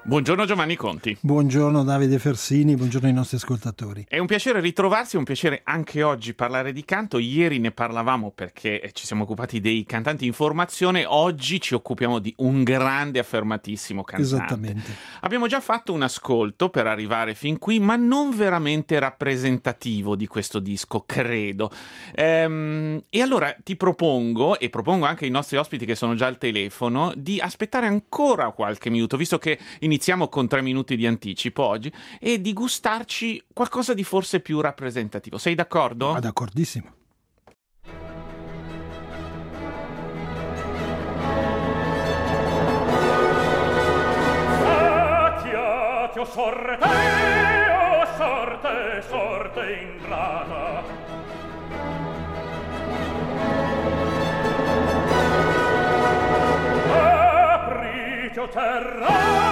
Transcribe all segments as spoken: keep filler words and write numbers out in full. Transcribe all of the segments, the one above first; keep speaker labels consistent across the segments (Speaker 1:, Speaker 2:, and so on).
Speaker 1: Buongiorno Giovanni Conti.
Speaker 2: Buongiorno Davide Fersini, buongiorno ai nostri ascoltatori.
Speaker 1: È un piacere ritrovarsi, è un piacere anche oggi parlare di canto. Ieri ne parlavamo perché ci siamo occupati dei cantanti in formazione, oggi ci occupiamo di un grande affermatissimo cantante.
Speaker 2: Esattamente.
Speaker 1: Abbiamo già fatto un ascolto per arrivare fin qui, ma non veramente rappresentativo di questo disco, credo. Ehm, e allora ti propongo, e propongo anche ai nostri ospiti che sono già al telefono, di aspettare ancora qualche minuto, visto che iniziamo con tre minuti di anticipo oggi, e di gustarci qualcosa di forse più rappresentativo. Sei d'accordo?
Speaker 2: Ah, d'accordissimo.
Speaker 3: Sacchiate, o sorte, o sorte, sorte ingrata. Aprite, o terra,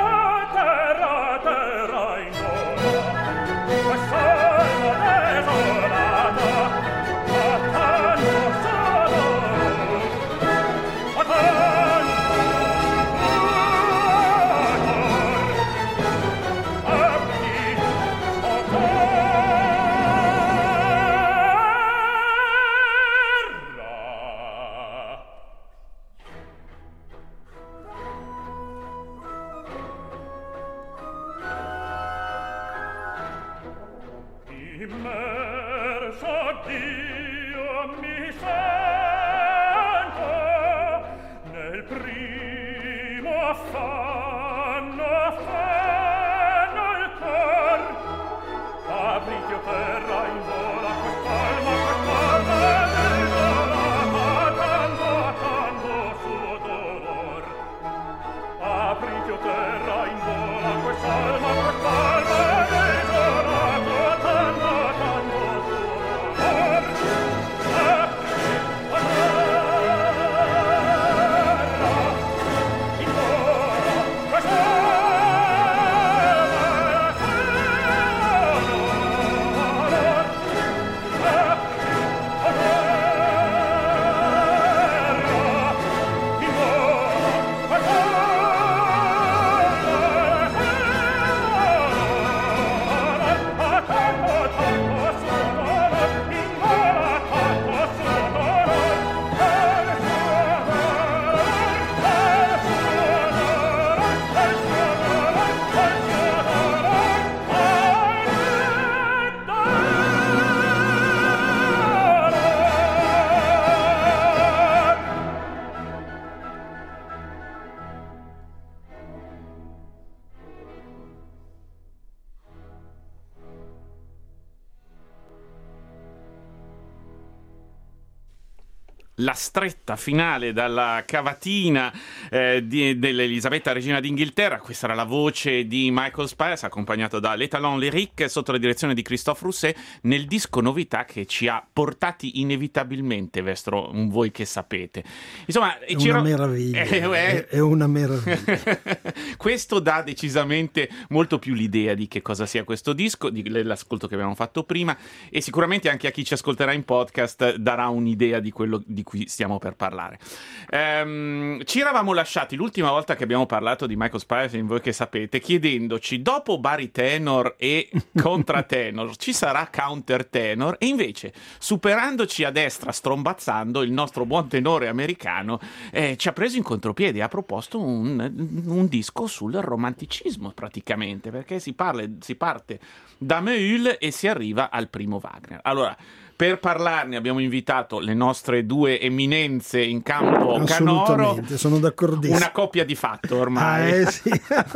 Speaker 1: la stretta finale dalla cavatina eh, di, dell'Elisabetta Regina d'Inghilterra. Questa era la voce di Michael Spiers, accompagnato da l'Étalon Lyrique sotto la direzione di Christophe Rousset, nel disco novità che ci ha portati inevitabilmente verso un Voi che sapete. Insomma,
Speaker 2: è
Speaker 1: ci
Speaker 2: una
Speaker 1: ero...
Speaker 2: meraviglia,
Speaker 1: eh, eh.
Speaker 2: è una meraviglia.
Speaker 1: Questo dà decisamente molto più l'idea di che cosa sia questo disco, di l'ascolto che abbiamo fatto prima, e sicuramente anche a chi ci ascolterà in podcast darà un'idea di quello di cui stiamo per parlare. Ehm, ci eravamo lasciati l'ultima volta che abbiamo parlato di Michael Spiers in Voi che sapete chiedendoci, dopo baritenor e contratenor ci sarà countertenor, e invece superandoci a destra, strombazzando, il nostro buon tenore americano eh, ci ha preso in contropiede e ha proposto un, un disco sul romanticismo praticamente, perché si, parla, si parte da Méhul e si arriva al primo Wagner. Allora, per parlarne abbiamo invitato le nostre due eminenze in campo canoro.
Speaker 2: Assolutamente, sono d'accordissimo.
Speaker 1: Una coppia di fatto ormai.
Speaker 2: Ah, eh, sì.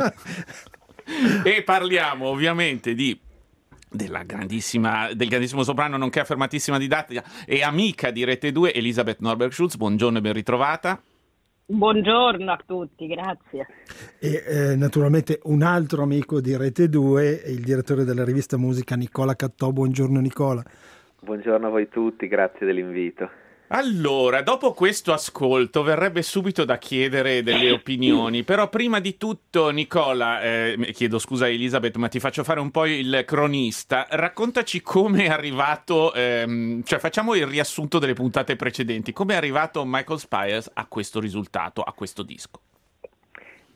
Speaker 1: E parliamo ovviamente di della grandissima, del grandissimo soprano nonché affermatissima didattica e amica di Rete due, Elisabeth Norberg-Schulz. Buongiorno e ben ritrovata.
Speaker 4: Buongiorno a tutti, grazie.
Speaker 2: E eh, naturalmente un altro amico di Rete due, il direttore della rivista Musica Nicola Cattò. Buongiorno Nicola.
Speaker 5: Buongiorno a voi tutti, grazie dell'invito.
Speaker 1: Allora, dopo questo ascolto verrebbe subito da chiedere delle opinioni, però prima di tutto, Nicola, eh, chiedo scusa a Elisabeth, ma ti faccio fare un po' il cronista, raccontaci come è arrivato, ehm, cioè facciamo il riassunto delle puntate precedenti, come è arrivato Michael Spiers a questo risultato, a questo disco.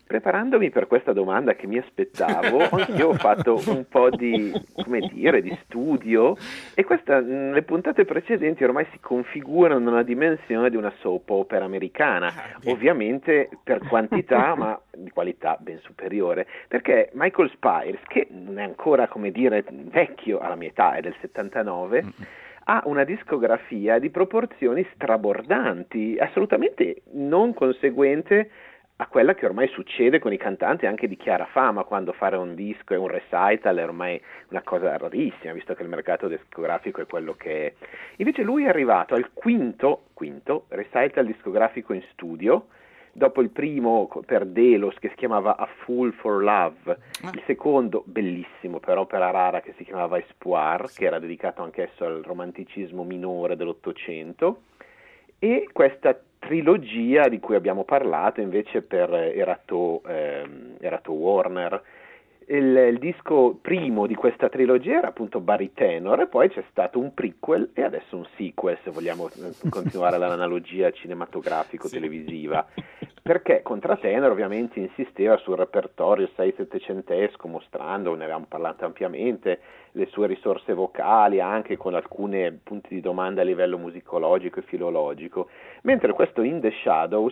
Speaker 5: Preparandomi per questa domanda che mi aspettavo, anch'io ho fatto un po' di, come dire, di studio, e questa, le puntate precedenti ormai si configurano nella dimensione di una soap opera americana, ovviamente per quantità ma di qualità ben superiore, perché Michael Spires, che non è ancora, come dire, vecchio, alla mia età, è del settantanove, ha una discografia di proporzioni strabordanti, assolutamente non conseguente a quella che ormai succede con i cantanti anche di chiara fama, quando fare un disco e un recital è ormai una cosa rarissima, visto che il mercato discografico è quello che è. Invece lui è arrivato al quinto, quinto recital discografico in studio, dopo il primo per Delos che si chiamava A Fool for Love, il secondo, bellissimo per opera rara, che si chiamava Espoir, che era dedicato anch'esso al romanticismo minore dell'Ottocento, e questa trilogia di cui abbiamo parlato invece per Erato, ehm, Erato Warner. Il, il disco primo di questa trilogia era appunto Barry Tenor, e poi c'è stato un prequel e adesso un sequel, se vogliamo continuare l'analogia cinematografico-televisiva, perché Contratenor ovviamente insisteva sul repertorio sei settecentesco, mostrando, ne avevamo parlato ampiamente, le sue risorse vocali, anche con alcuni punti di domanda a livello musicologico e filologico, mentre questo In the Shadows,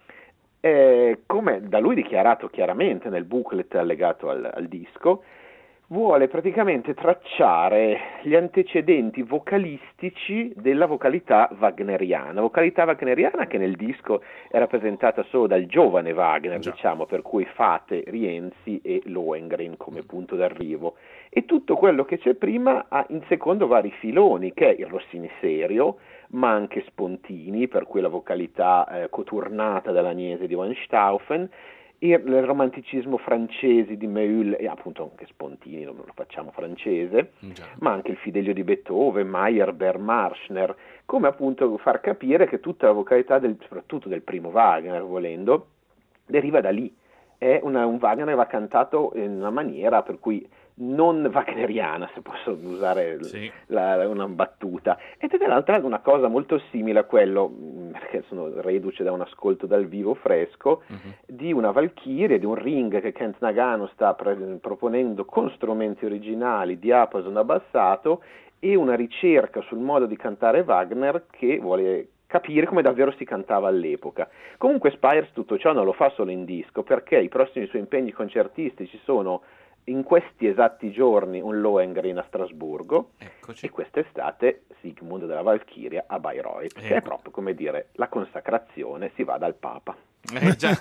Speaker 5: Eh, come da lui dichiarato chiaramente nel booklet allegato al, al disco, vuole praticamente tracciare gli antecedenti vocalistici della vocalità wagneriana, vocalità wagneriana che nel disco è rappresentata solo dal giovane Wagner, Già. diciamo, per cui Fate, Rienzi e Lohengrin come punto d'arrivo, e tutto quello che c'è prima ha in secondo vari filoni, che è il Rossini serio, ma anche Spontini, per cui la vocalità eh, coturnata dall'Agnese di Van Stauffen, il romanticismo francese di Méhul, e appunto anche Spontini non lo facciamo francese, Già. ma anche il Fidelio di Beethoven, Meyerbeer, Marschner, come appunto far capire che tutta la vocalità, del, soprattutto del primo Wagner, volendo, deriva da lì. È una, un Wagner che va cantato in una maniera per cui non wagneriana, se posso usare sì. la, una battuta, ed è dall'altra una cosa molto simile a quello, perché sono reduce da un ascolto dal vivo fresco, uh-huh. di una Valchiria, di un Ring che Kent Nagano sta pre- proponendo con strumenti originali, diapason abbassato, e una ricerca sul modo di cantare Wagner che vuole capire come davvero si cantava all'epoca. Comunque Spires tutto ciò non lo fa solo in disco, perché i prossimi suoi impegni concertistici sono in questi esatti giorni un Lohengrin a Strasburgo, Eccoci. e quest'estate Sigmund della Valchiria a Bayreuth, ecco. che è proprio, come dire, la consacrazione, si va dal Papa.
Speaker 1: Eh, già.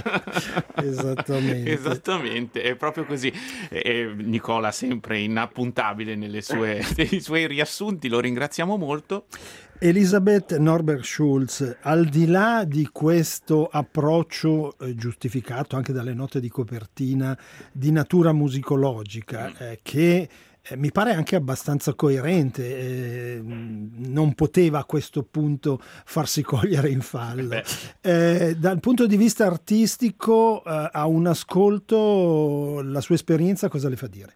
Speaker 2: Esattamente.
Speaker 1: Esattamente, è proprio così. E Nicola sempre inappuntabile nelle sue, nei suoi riassunti, lo ringraziamo molto.
Speaker 2: Elisabeth Norberg-Schulz, al di là di questo approccio eh, giustificato anche dalle note di copertina di natura musicologica, eh, che eh, mi pare anche abbastanza coerente, eh, non poteva a questo punto farsi cogliere in fallo. Eh, dal punto di vista artistico, eh, a un ascolto, la sua esperienza cosa le fa dire?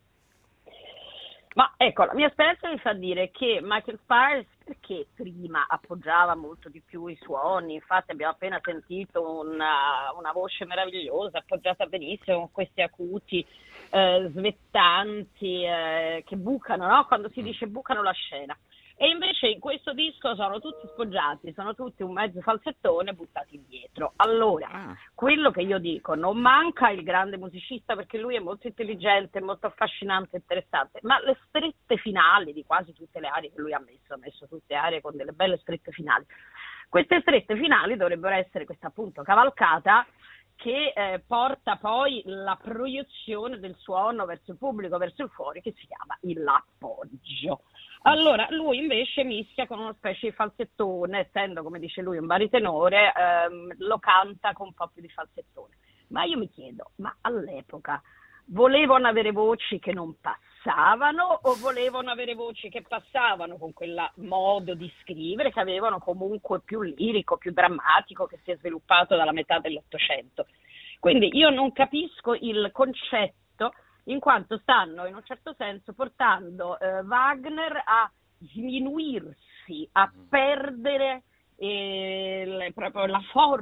Speaker 4: Ma ecco, la mia esperienza mi fa dire che Michael Spires, perché prima appoggiava molto di più i suoni, infatti abbiamo appena sentito una, una voce meravigliosa, appoggiata benissimo, con questi acuti eh, svettanti eh, che bucano, no? Quando si dice bucano la scena. E invece in questo disco sono tutti spoggiati, sono tutti un mezzo falsettone buttati indietro. Allora, ah. quello che io dico, non manca il grande musicista, perché lui è molto intelligente, molto affascinante, interessante, ma le strette finali di quasi tutte le aree che lui ha messo, ha messo tutte aree con delle belle strette finali. Queste strette finali dovrebbero essere questa appunto cavalcata che eh, porta poi la proiezione del suono verso il pubblico, verso il fuori, che si chiama l'appoggio. Allora, lui invece mischia con una specie di falsettone, essendo, come dice lui, un baritenore, ehm, lo canta con un po' più di falsettone. Ma io mi chiedo, ma all'epoca volevano avere voci che non passavano o volevano avere voci che passavano con quel modo di scrivere che avevano comunque più lirico, più drammatico, che si è sviluppato dalla metà dell'Ottocento? Quindi io non capisco il concetto, in quanto stanno in un certo senso portando eh, Wagner a sminuirsi, a perdere eh, le, proprio la forza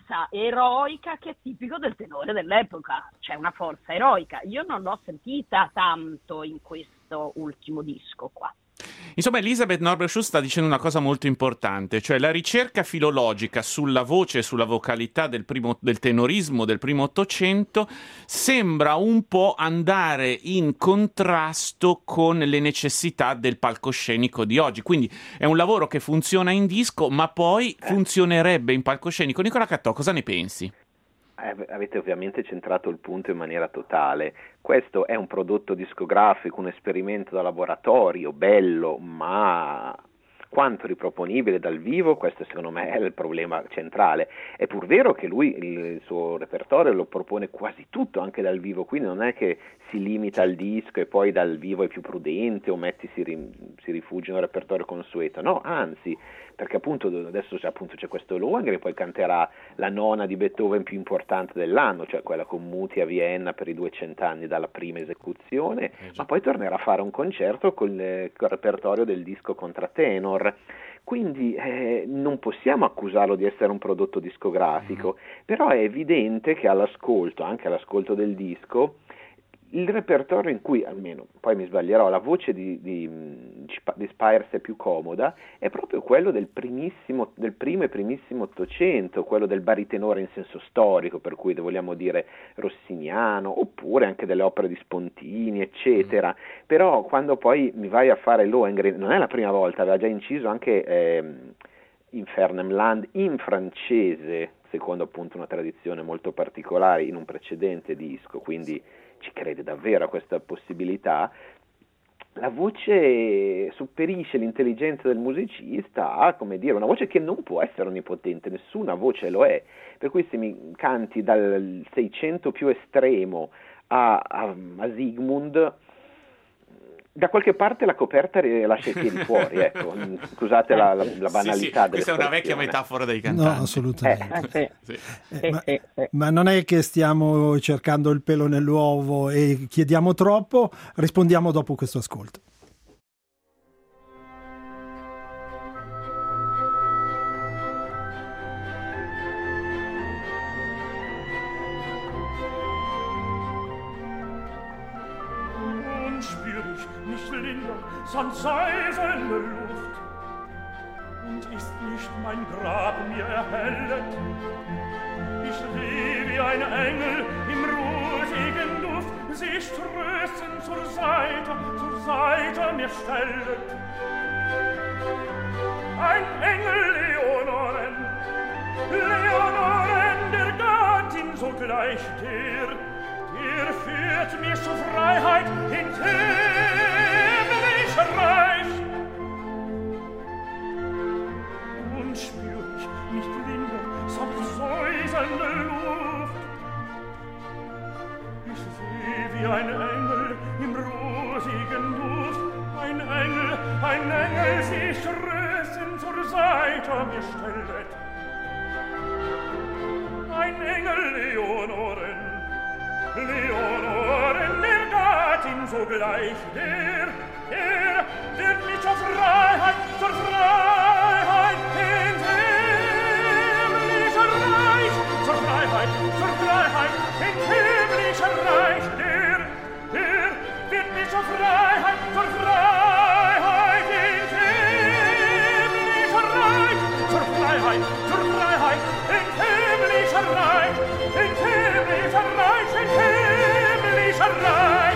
Speaker 4: forza eroica che è tipico del tenore dell'epoca, c'è una forza eroica. Io non l'ho sentita tanto in questo ultimo disco qua.
Speaker 1: Insomma, Elisabeth Norbert-Schulz sta dicendo una cosa molto importante, cioè la ricerca filologica sulla voce e sulla vocalità del, primo, del tenorismo del primo Ottocento sembra un po' andare in contrasto con le necessità del palcoscenico di oggi. Quindi è un lavoro che funziona in disco, ma poi funzionerebbe in palcoscenico. Nicola Cattò, cosa ne pensi?
Speaker 5: Avete ovviamente centrato il punto in maniera totale. Questo è un prodotto discografico, un esperimento da laboratorio, bello, ma quanto riproponibile dal vivo, questo secondo me è il problema centrale. È pur vero che lui il suo repertorio lo propone quasi tutto anche dal vivo, quindi non è che si limita al disco e poi dal vivo è più prudente o metti si, ri, si rifugia nel repertorio consueto, no, anzi, perché appunto adesso c'è, appunto, c'è questo Lohengrin, poi canterà la nona di Beethoven più importante dell'anno, cioè quella con Muti a Vienna per i duecento dalla prima esecuzione, eh, ma poi tornerà a fare un concerto con il repertorio del disco contratenor. Quindi eh, non possiamo accusarlo di essere un prodotto discografico, mm. però è evidente che all'ascolto, anche all'ascolto del disco, il repertorio in cui, almeno, poi mi sbaglierò, la voce di, di, di Spires è più comoda, è proprio quello del primissimo, del primo e primissimo Ottocento, quello del baritenore in senso storico, per cui vogliamo dire rossiniano, oppure anche delle opere di Spontini, eccetera. Mm. Però quando poi mi vai a fare Lohengrin, non è la prima volta, aveva già inciso anche eh, Infernam Land in francese, secondo appunto una tradizione molto particolare, in un precedente disco, quindi ci crede davvero a questa possibilità. La voce sopperisce l'intelligenza del musicista a, come dire, una voce che non può essere onnipotente, nessuna voce lo è, per cui se mi canti dal Seicento più estremo a, a, a Sigmund, da qualche parte la coperta lascia i piedi fuori, ecco. Scusate la, la, la banalità. Sì, sì,
Speaker 1: questa è una vecchia metafora dei cantanti.
Speaker 2: No, assolutamente.
Speaker 4: Eh, sì.
Speaker 2: Eh, ma, ma non è che stiamo cercando il pelo nell'uovo e chiediamo troppo, rispondiamo dopo questo ascolto.
Speaker 3: Sonst säuselnde Luft, und ist nicht mein Grab mir erhellet. Ich seh wie ein Engel im rosigen Duft sich tröstend zur Seite, zur Seite mir stellet. Ein Engel Leonoren, Leonoren der Gattin sogleich der, der führt mich zur Freiheit in Reich. Und spür ich nicht Winde, sondern säuselnde Luft. Ich seh wie ein Engel im rosigen Duft, ein Engel, ein Engel sich tröstend zur Seite mir stellet. Ein Engel Leonoren, Leonoren der Gattin sogleich der, Er wird mich zur Freiheit, zur Freiheit in himmlischer Reich, zur Freiheit, zur Freiheit in himmlischer Reich. Er, er wird mich zur Freiheit, zur Freiheit in himmlischer Reich, zur Freiheit, zur Freiheit in himmlischer Reich, in himmlischer Reich, in himmlischer Reich.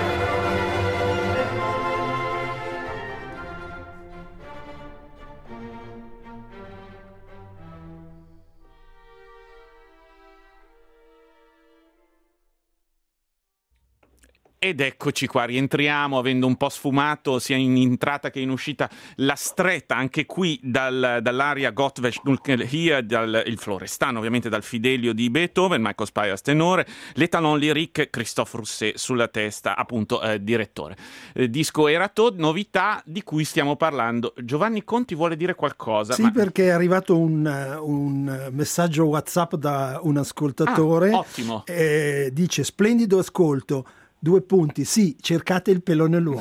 Speaker 1: Ed eccoci qua, rientriamo avendo un po' sfumato sia in entrata che in uscita la stretta, anche qui dal, dall'aria Gottweg hier, dal, il Florestano ovviamente dal Fidelio di Beethoven, Michael Spires tenore, l'Etalon Lyrique, Christophe Rousset sulla testa, appunto eh, direttore. Eh, disco Eratot, novità di cui stiamo parlando. Giovanni Conti vuole dire qualcosa?
Speaker 2: Sì,
Speaker 1: ma...
Speaker 2: perché è arrivato un, un messaggio WhatsApp da un ascoltatore.
Speaker 1: Ah, ottimo.
Speaker 2: Eh, dice: splendido ascolto. due punti, sì, cercate il pelo nell'uovo.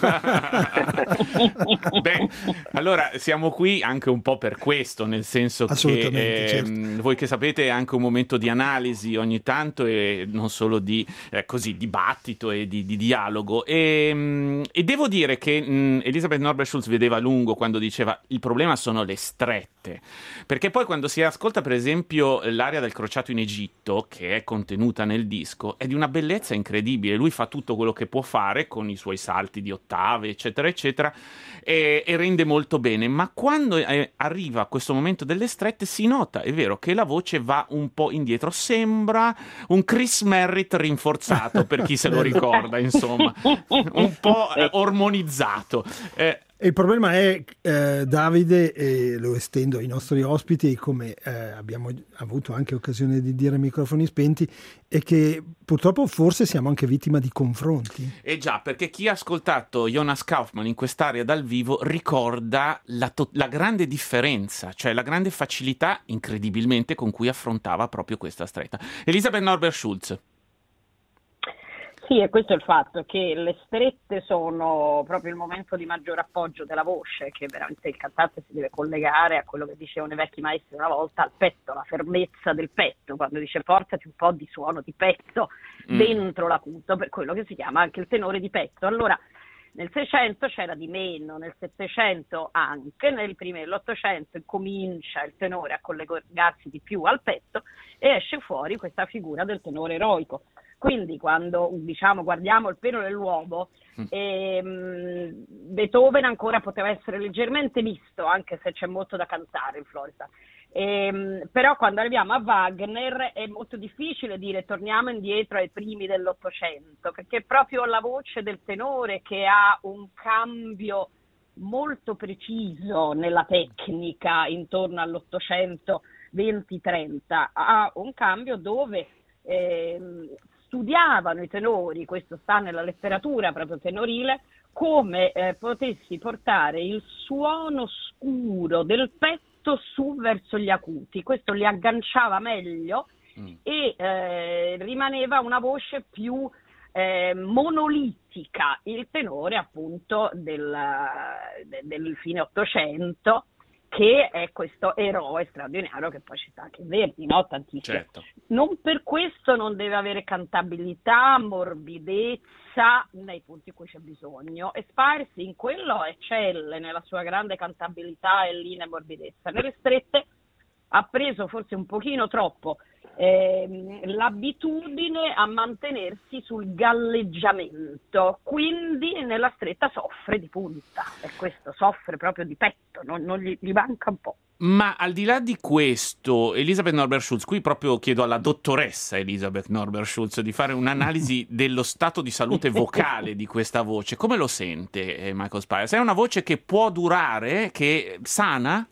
Speaker 1: Beh, allora siamo qui anche un po' per questo, nel senso che eh, certo. voi che sapete è anche un momento di analisi ogni tanto e non solo di eh, così dibattito e di, di dialogo e, e devo dire che mh, Elisabeth Norbert-Schulz vedeva lungo quando diceva il problema sono le strette, perché poi quando si ascolta per esempio l'aria del crociato in Egitto, che è contenuta nel disco, è di una bellezza incredibile. Lui fa tutto quello che può fare con i suoi salti di ottave eccetera eccetera e, e rende molto bene, ma quando eh, arriva a questo momento delle strette si nota, è vero, che la voce va un po' indietro, sembra un Chris Merritt rinforzato per chi se lo ricorda, insomma un po' eh, ormonizzato. eh,
Speaker 2: Il problema è, eh, Davide, e lo estendo ai nostri ospiti, come eh, abbiamo avuto anche occasione di dire a microfoni spenti, è che purtroppo forse siamo anche vittima di confronti.
Speaker 1: Eh già, perché chi ha ascoltato Jonas Kaufmann in quest'area dal vivo ricorda la, to- la grande differenza, cioè la grande facilità incredibilmente con cui affrontava proprio questa stretta. Elisabeth Norbert-Schulz.
Speaker 4: Sì, e questo è il fatto, che le strette sono proprio il momento di maggior appoggio della voce, che veramente il cantante si deve collegare a quello che dicevano i vecchi maestri una volta, al petto, la fermezza del petto, quando dice portati un po' di suono di petto mm. dentro l'acuto, per quello che si chiama anche il tenore di petto. Allora, nel Seicento c'era di meno, nel Settecento anche, nel primo dell'Ottocento comincia il tenore a collegarsi di più al petto e esce fuori questa figura del tenore eroico. Quindi quando diciamo guardiamo il pelo nell'uovo, mm. ehm, Beethoven ancora poteva essere leggermente visto, anche se c'è molto da cantare in Florida. Ehm, però quando arriviamo a Wagner è molto difficile dire torniamo indietro ai primi dell'Ottocento, perché è proprio la voce del tenore che ha un cambio molto preciso nella tecnica intorno all'Ottocento venti trenta, ha un cambio dove ehm, studiavano i tenori, questo sta nella letteratura proprio tenorile, come eh, potessi portare il suono scuro del petto su verso gli acuti. Questo li agganciava meglio mm. e eh, rimaneva una voce più eh, monolitica, il tenore appunto del, del fine Ottocento, che è questo eroe straordinario che poi ci sta anche in Verdi, no? Tantissimo.
Speaker 1: Certo.
Speaker 4: Non per questo non deve avere cantabilità, morbidezza nei punti in cui c'è bisogno, e Spears in quello eccelle nella sua grande cantabilità e linea e morbidezza. Nelle strette ha preso forse un pochino troppo eh, l'abitudine a mantenersi sul galleggiamento, quindi nella stretta soffre di punta, e questo soffre proprio di petto, non, non gli, gli manca un po'.
Speaker 1: Ma al di là di questo, Elisabeth Norbert-Schulz, qui proprio chiedo alla dottoressa Elisabeth Norbert-Schulz di fare un'analisi dello stato di salute vocale di questa voce. Come lo sente eh, Michael Spiers? È una voce che può durare, che sana?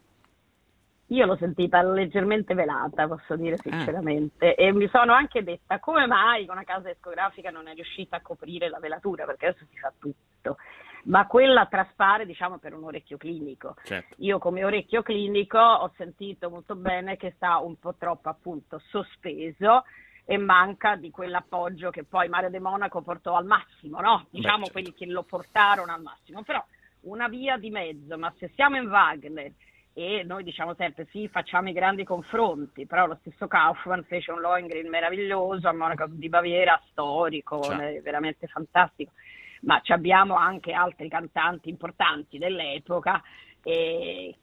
Speaker 4: Io l'ho sentita leggermente velata, posso dire sinceramente, eh. e mi sono anche detta come mai una casa discografica non è riuscita a coprire la velatura, perché adesso si fa tutto, ma quella traspare diciamo per un orecchio clinico.
Speaker 1: Certo.
Speaker 4: Io come orecchio clinico ho sentito molto bene che sta un po' troppo appunto sospeso e manca di quell'appoggio che poi Mario De Monaco portò al massimo, no? Diciamo Beh, certo. quelli che lo portarono al massimo, però una via di mezzo, ma se siamo in Wagner e noi diciamo sempre sì, facciamo i grandi confronti, però lo stesso Kaufmann fece un Lohengrin meraviglioso, a Monaco di Baviera storico, veramente fantastico, ma ci abbiamo anche altri cantanti importanti dell'epoca eh,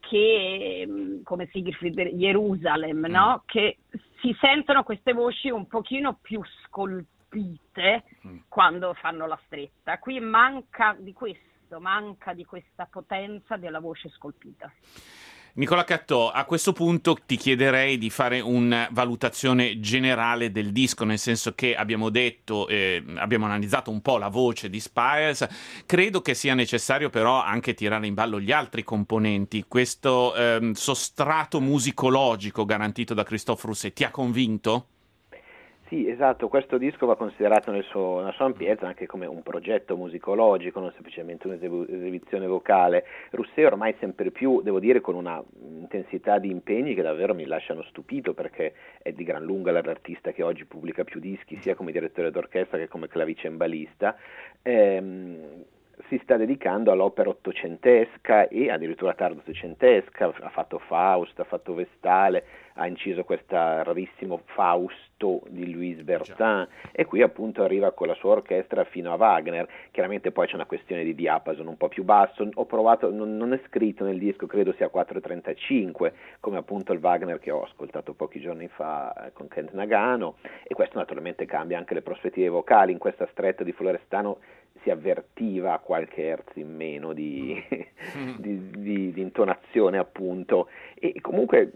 Speaker 4: che come Siegfried Jerusalem, mm. no? Che si sentono queste voci un pochino più scolpite mm. quando fanno la stretta. Qui manca di questo, manca di questa potenza della voce scolpita.
Speaker 1: Nicola Cattò, a questo punto ti chiederei di fare una valutazione generale del disco, nel senso che abbiamo detto, eh, abbiamo analizzato un po' la voce di Spiers, credo che sia necessario però anche tirare in ballo gli altri componenti. Questo ehm, sostrato musicologico garantito da Christophe Rousset ti ha convinto?
Speaker 5: Sì, esatto, questo disco va considerato nel suo, nella sua ampiezza anche come un progetto musicologico, non semplicemente un'esibizione vocale. Rousset ormai sempre più, devo dire, con una intensità di impegni che davvero mi lasciano stupito, perché è di gran lunga l'artista che oggi pubblica più dischi, sia come direttore d'orchestra che come clavicembalista. Ehm, si sta dedicando all'opera ottocentesca e addirittura tardo ottocentesca, ha fatto Faust, ha fatto Vestale, ha inciso questo rarissimo Fausto di Louis Bertin e qui appunto arriva con la sua orchestra fino a Wagner. Chiaramente poi c'è una questione di diapason un po' più basso, ho provato, non, non è scritto nel disco, credo sia quattro trentacinque, come appunto il Wagner che ho ascoltato pochi giorni fa con Kent Nagano, e questo naturalmente cambia anche le prospettive vocali. In questa stretta di Florestano si avvertiva qualche hertz in meno di, di, di, di intonazione appunto, e comunque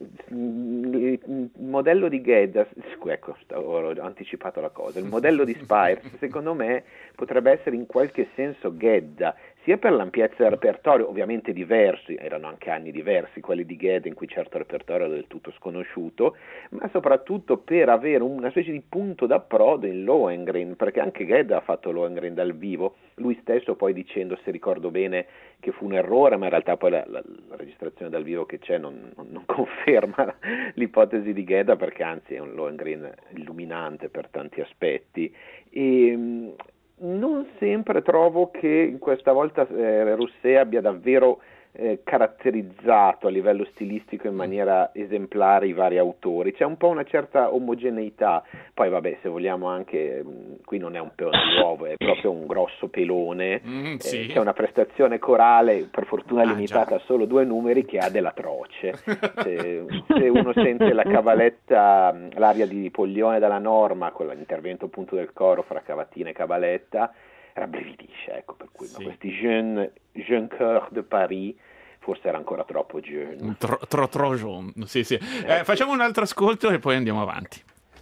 Speaker 5: il modello di Gedda, ecco, ho anticipato la cosa, il modello di Spiers secondo me potrebbe essere in qualche senso Gedda, sia per l'ampiezza del repertorio, ovviamente diversi, erano anche anni diversi quelli di Gedda in cui certo repertorio era del tutto sconosciuto, ma soprattutto per avere una specie di punto d'approdo in Lohengrin, perché anche Gedda ha fatto Lohengrin dal vivo, lui stesso poi dicendo, se ricordo bene, che fu un errore, ma in realtà poi la, la, la registrazione dal vivo che c'è non, non, non conferma l'ipotesi di Gedda, perché anzi è un Lohengrin illuminante per tanti aspetti. E non sempre trovo che in questa volta eh, Rousset abbia davvero eh, caratterizzato a livello stilistico in maniera esemplare i vari autori, c'è un po' una certa omogeneità. Poi vabbè, se vogliamo anche, qui non è un peone nuovo, è proprio un grosso pelone, mm, sì. eh, c'è una prestazione corale per fortuna limitata ah, a solo due numeri che ha dell'atroce. se, se uno sente la cavaletta, l'aria di Poglione dalla Norma con l'intervento appunto del coro fra cavatina e cavaletta, rabbrividisce, ecco, per cui sì. Ma questi jeunes, jeunes chœurs de Paris forse era ancora troppo jeune.
Speaker 1: Tro, tro, tro jeune, sì, sì. Eh, eh, facciamo un altro ascolto e poi andiamo avanti.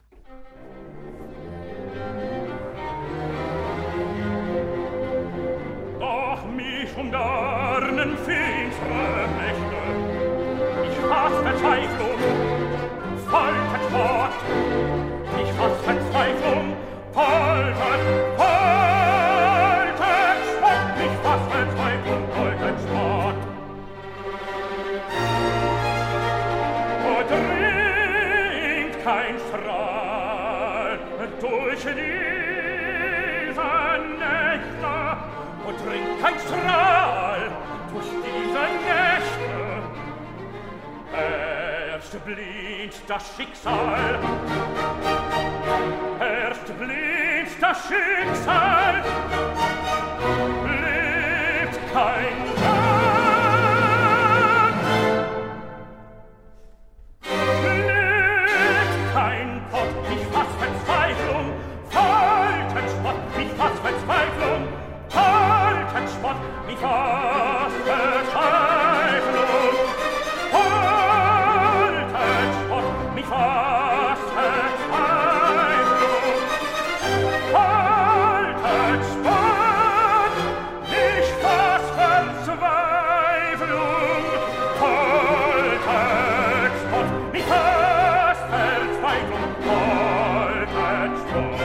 Speaker 3: Doch mich umgarnen finstere Mächte, ich fass Verzweiflung, foltert fort, ich fass Verzweiflung, foltert, foltert fort, ich fass Verzweiflung, foltert fort. O dringt kein Strahl durch diese Nächte, o dringt kein Strahl durch diese Nächte. Erst blinkt das Schicksal, erst blinkt das Schicksal, lebt kein Tag, lebt kein Pott, ich fass Verzweiflung, foltert Spott, ich fass Verzweiflung, foltert Spott, ich fass Verzweiflung, foltert Spott, ich fass Verzweiflung, foltert Spott, ich fass Verzweiflung, foltert Spott, ich fass Verzweiflung, foltert Spott.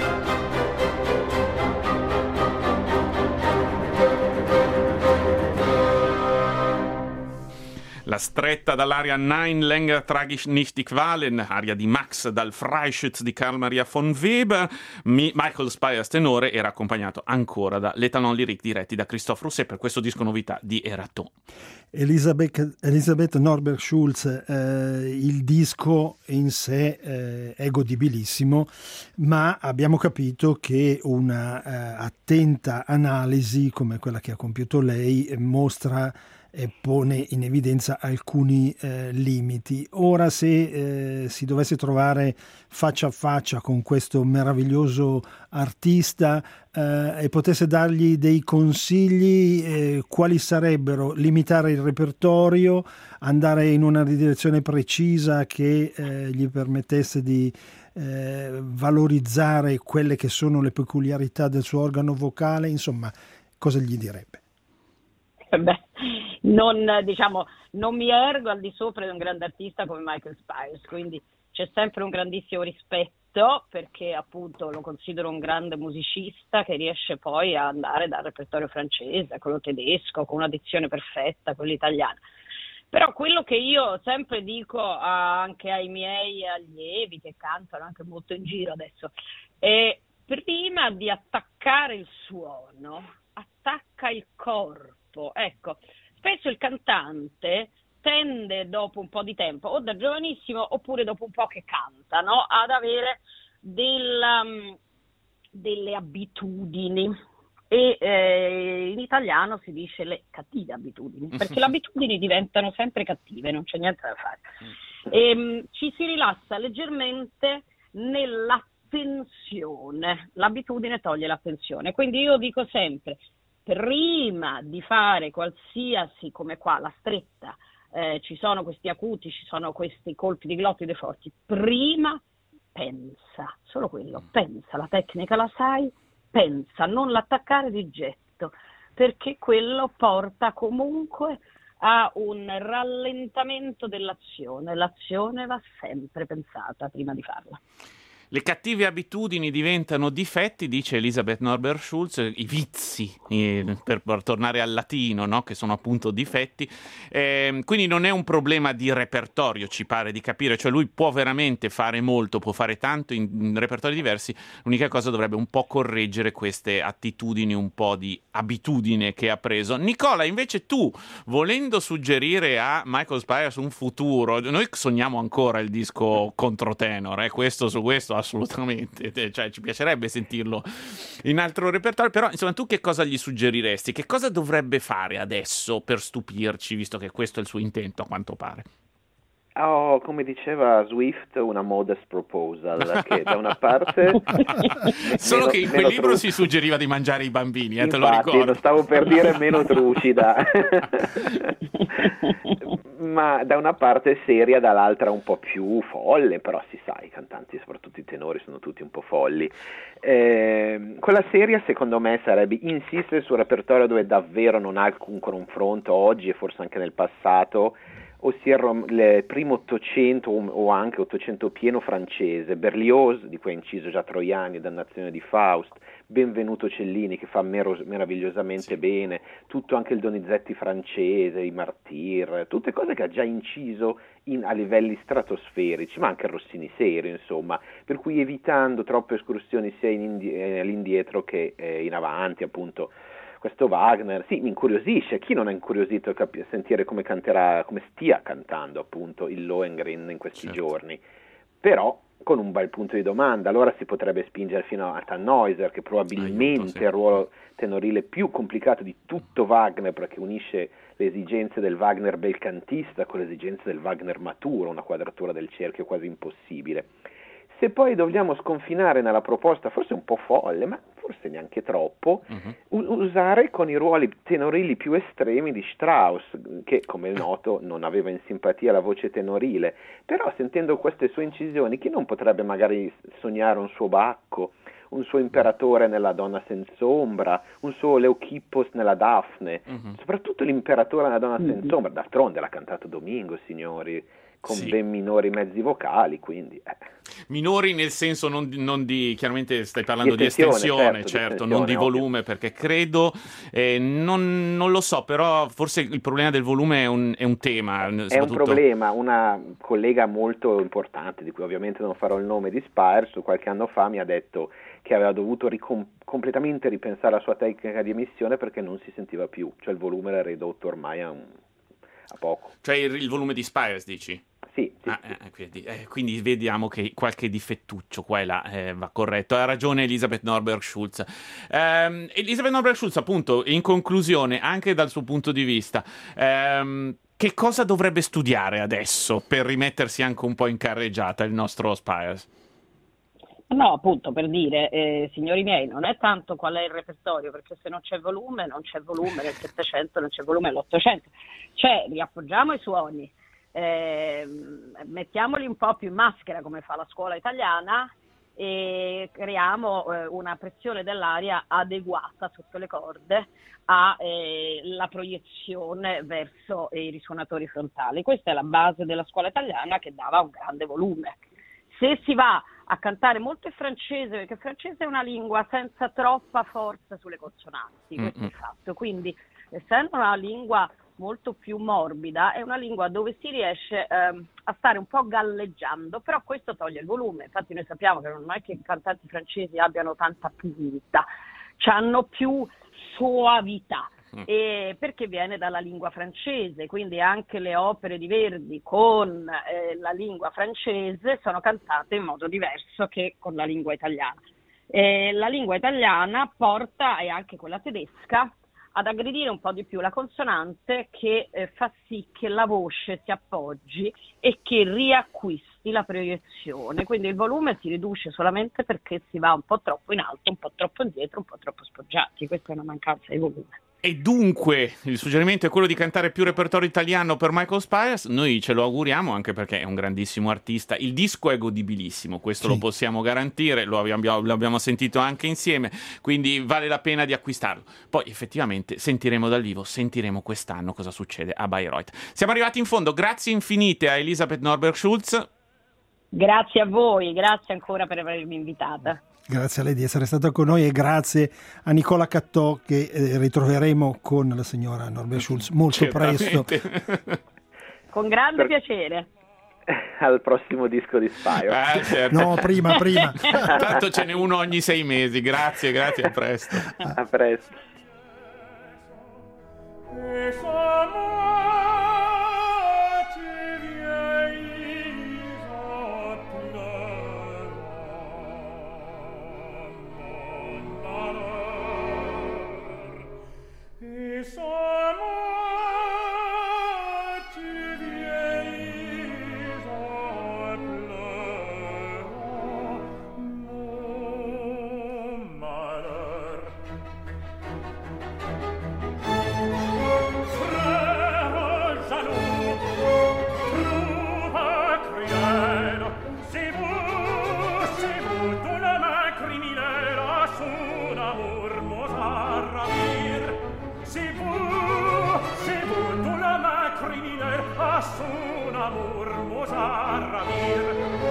Speaker 1: La stretta dall'aria Nein länger trage ich nicht die Qualen, aria di Max dal Freischütz di Carl Maria von Weber. Mi- Michael Spiers tenore era accompagnato ancora da l'Etalon Lyrique diretti da Christophe Rousset per questo disco novità di Eraton.
Speaker 2: Elisabeth, Elisabeth Norbert Schulz, eh, il disco in sé eh, è godibilissimo, ma abbiamo capito che una eh, attenta analisi come quella che ha compiuto lei eh, mostra e pone in evidenza alcuni eh, limiti. Ora, se eh, si dovesse trovare faccia a faccia con questo meraviglioso artista eh, e potesse dargli dei consigli, eh, quali sarebbero? Limitare il repertorio, andare in una direzione precisa che eh, gli permettesse di eh, valorizzare quelle che sono le peculiarità del suo organo vocale, insomma, cosa gli direbbe?
Speaker 4: Beh, non, diciamo, non mi ergo al di sopra di un grande artista come Michael Spiers, quindi c'è sempre un grandissimo rispetto Getto, perché appunto lo considero un grande musicista che riesce poi a andare dal repertorio francese a quello tedesco con una dizione perfetta, quello italiano. Però quello che io sempre dico a, anche ai miei allievi che cantano anche molto in giro adesso è: prima di attaccare il suono, attacca il corpo. Ecco, spesso il cantante tende dopo un po' di tempo, o da giovanissimo oppure dopo un po' che canta, no? Ad avere del, um, delle abitudini. E eh, in italiano si dice le cattive abitudini, perché le abitudini diventano sempre cattive, non c'è niente da fare. E, um, ci si rilassa leggermente nell'attenzione, l'abitudine toglie l'attenzione, quindi io dico sempre: prima di fare qualsiasi, come qua la stretta, eh, ci sono questi acuti, ci sono questi colpi di glottide forti, prima pensa, solo quello, pensa, la tecnica la sai, pensa, non l'attaccare di getto, perché quello porta comunque a un rallentamento dell'azione. L'azione va sempre pensata prima di farla.
Speaker 1: Le cattive abitudini diventano difetti, dice Elisabeth Norbert-Schulz, i vizi, eh, per, per tornare al latino, no? Che sono appunto difetti. Eh, quindi non è un problema di repertorio, ci pare di capire, cioè lui può veramente fare molto, può fare tanto in, in repertori diversi, l'unica cosa dovrebbe un po' correggere queste attitudini, un po' di abitudine che ha preso. Nicola, invece tu, volendo suggerire a Michael Spyers un futuro, noi sogniamo ancora il disco controtenor, eh? Questo su questo assolutamente, cioè ci piacerebbe sentirlo in altro repertorio, però insomma tu che cosa gli suggeriresti? Che cosa dovrebbe fare adesso per stupirci, visto che questo è il suo intento a quanto pare?
Speaker 5: Oh, come diceva Swift, una modest proposal, che da una parte...
Speaker 1: Solo
Speaker 5: meno,
Speaker 1: che in quel libro tru... si suggeriva di mangiare i bambini, eh,
Speaker 5: Infatti,
Speaker 1: te lo ricordo.
Speaker 5: lo stavo per dire meno trucida. Ma da una parte seria, dall'altra un po' più folle, però si sa, i cantanti, soprattutto i tenori, sono tutti un po' folli. Eh, quella seria secondo me sarebbe insistere sul repertorio dove davvero non ha alcun confronto oggi e forse anche nel passato, ossia il primo Ottocento o anche Ottocento pieno francese, Berlioz, di cui ha inciso già Troiani, Dannazione di Faust, Benvenuto Cellini, che fa mero- meravigliosamente sì. bene, tutto anche il Donizetti francese, i Martyr, tutte cose che ha già inciso in, a livelli stratosferici, ma anche il Rossini serio, insomma, per cui evitando troppe escursioni sia in indi- eh, all'indietro che eh, in avanti, appunto. Questo Wagner, sì, mi incuriosisce. Chi non è incuriosito a cap- sentire come canterà, come stia cantando appunto il Lohengrin in questi certo. giorni? Però con un bel punto di domanda. Allora si potrebbe spingere fino a Tannhäuser, che probabilmente Aiuto, sì. è il ruolo tenorile più complicato di tutto Wagner, perché unisce le esigenze del Wagner belcantista con le esigenze del Wagner maturo, una quadratura del cerchio quasi impossibile. Se poi dobbiamo sconfinare nella proposta, forse un po' folle, ma forse neanche troppo, uh-huh. u- usare con i ruoli tenorili più estremi di Strauss, che come è noto non aveva in simpatia la voce tenorile, però sentendo queste sue incisioni, chi non potrebbe magari sognare un suo Bacco, un suo imperatore nella Donna senz'ombra, un suo Leucippos nella Daphne, uh-huh. soprattutto l'imperatore nella Donna uh-huh. senz'ombra, d'altronde l'ha cantato Domingo, signori, con sì. ben minori mezzi vocali, quindi eh.
Speaker 1: minori nel senso non di, non di chiaramente stai parlando di estensione, certo, certo di non di volume, ovvio. Perché credo eh, non, non lo so, però forse il problema del volume è un, è un tema,
Speaker 5: è
Speaker 1: soprattutto...
Speaker 5: un problema. Una collega molto importante, di cui ovviamente non farò il nome, di Spyers, qualche anno fa mi ha detto che aveva dovuto ricom- completamente ripensare la sua tecnica di emissione perché non si sentiva più, cioè il volume era ridotto ormai a, un, a poco.
Speaker 1: Cioè il, il volume di Spyers, dici?
Speaker 5: Sì, sì,
Speaker 1: ah,
Speaker 5: sì.
Speaker 1: Eh, quindi, eh, quindi vediamo che qualche difettuccio qua e là eh, va corretto. Ha ragione Elisabeth Norbert-Schulz. Um, Elisabeth Norbert-Schulz, appunto, in conclusione, anche dal suo punto di vista, um, che cosa dovrebbe studiare adesso per rimettersi anche un po' in carreggiata il nostro Spyers?
Speaker 4: No, appunto, per dire, eh, signori miei, non è tanto qual è il repertorio, perché se non c'è volume, non c'è volume nel Settecento, non c'è volume nell'Ottocento. Cioè, riappoggiamo i suoni. Eh, mettiamoli un po' più in maschera come fa la scuola italiana e creiamo eh, una pressione dell'aria adeguata sotto le corde alla eh, proiezione verso i risuonatori frontali. Questa è la base della scuola italiana che dava un grande volume. Se si va a cantare molto il francese, perché il francese è una lingua senza troppa forza sulle consonanti, questo
Speaker 1: Mm-mm.
Speaker 4: è il fatto. Quindi, essendo una lingua molto più morbida, è una lingua dove si riesce ehm, a stare un po' galleggiando, però questo toglie il volume. Infatti noi sappiamo che non è che i cantanti francesi abbiano tanta punta, hanno più soavità. E perché viene dalla lingua francese, quindi anche le opere di Verdi con eh, la lingua francese sono cantate in modo diverso che con la lingua italiana. E la lingua italiana porta, e anche quella tedesca, ad aggredire un po' di più la consonante, che eh, fa sì che la voce si appoggi e che riacquisti la proiezione. Quindi il volume si riduce solamente perché si va un po' troppo in alto, un po' troppo indietro, un po' troppo spoggiati. Questa è una mancanza di volume.
Speaker 1: E dunque il suggerimento è quello di cantare più repertorio italiano per Michael Spires. Noi ce lo auguriamo, anche perché è un grandissimo artista. Il disco è godibilissimo, questo
Speaker 2: Sì.
Speaker 1: lo possiamo garantire, lo abbiamo, lo abbiamo sentito anche insieme, quindi vale la pena di acquistarlo. Poi effettivamente sentiremo dal vivo, sentiremo quest'anno cosa succede a Bayreuth. Siamo arrivati in fondo, grazie infinite a Elisabeth Norberg-Schulz.
Speaker 4: Grazie a voi, grazie ancora per avermi invitata.
Speaker 2: Grazie a lei di essere stata con noi e grazie a Nicola Cattò, che eh, ritroveremo con la signora Norberg-Schulz molto presto.
Speaker 4: Con grande
Speaker 5: Per-
Speaker 4: piacere.
Speaker 5: Al prossimo disco di Spire.
Speaker 1: Ah, certo.
Speaker 2: No, prima, prima.
Speaker 1: Tanto ce n'è uno ogni sei mesi. Grazie, grazie, a presto.
Speaker 5: A presto.
Speaker 3: Et sa moitié vieillit en pleurant, mon malheur. Et sa moitié vieillit en pleurant, mon malheur. Frère jaloux, trouve cruel, c'est vous, c'est vous, dont la main criminelle a son amour Mozart ravir. C'est vous, c'est vous, dont la main criminelle a son amour Mozart ravir.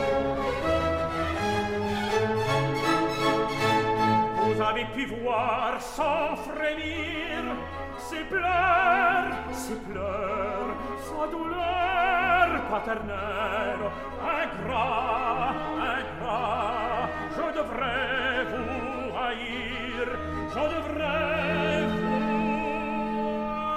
Speaker 3: Vous avez pu voir sans frémir ses pleurs, ses pleurs, sa douleur paternelle. Ingrat, ingrat, je devrais vous haïr, je devrais vous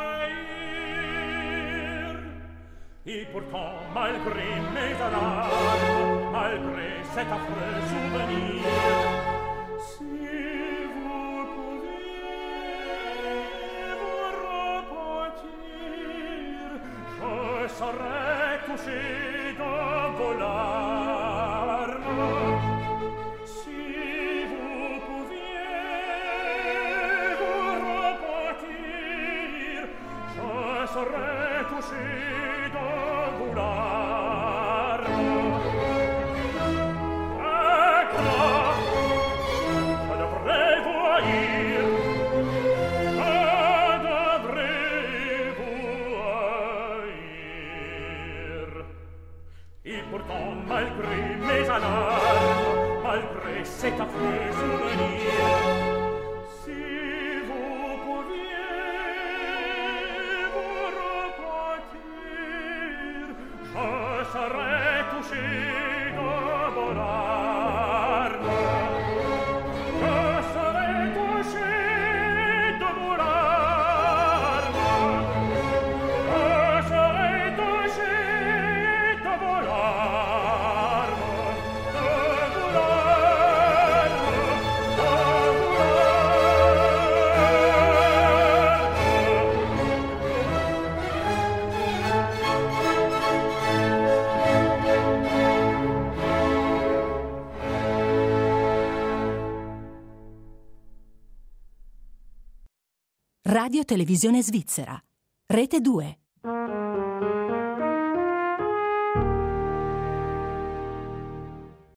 Speaker 3: haïr. Et pourtant, malgré mes alarmes, malgré cet affreux souvenir, si vous pouviez vous repentir, je serais touché de vos larmes. Si vous pouviez vous repentir, je serais touché de vos larmes. Ingrat, je devrais vous haïr, je devrais vous haïr. Et pourtant, malgré mes alarmes, malgré cet affreux souvenir, si vous pouviez vous repentir, je serais touché de vos larmes. Je serais touché de vos larmes. Je serais touché de vos larmes. De vos larmes. De vos
Speaker 6: Radio Televisione Svizzera. Rete due.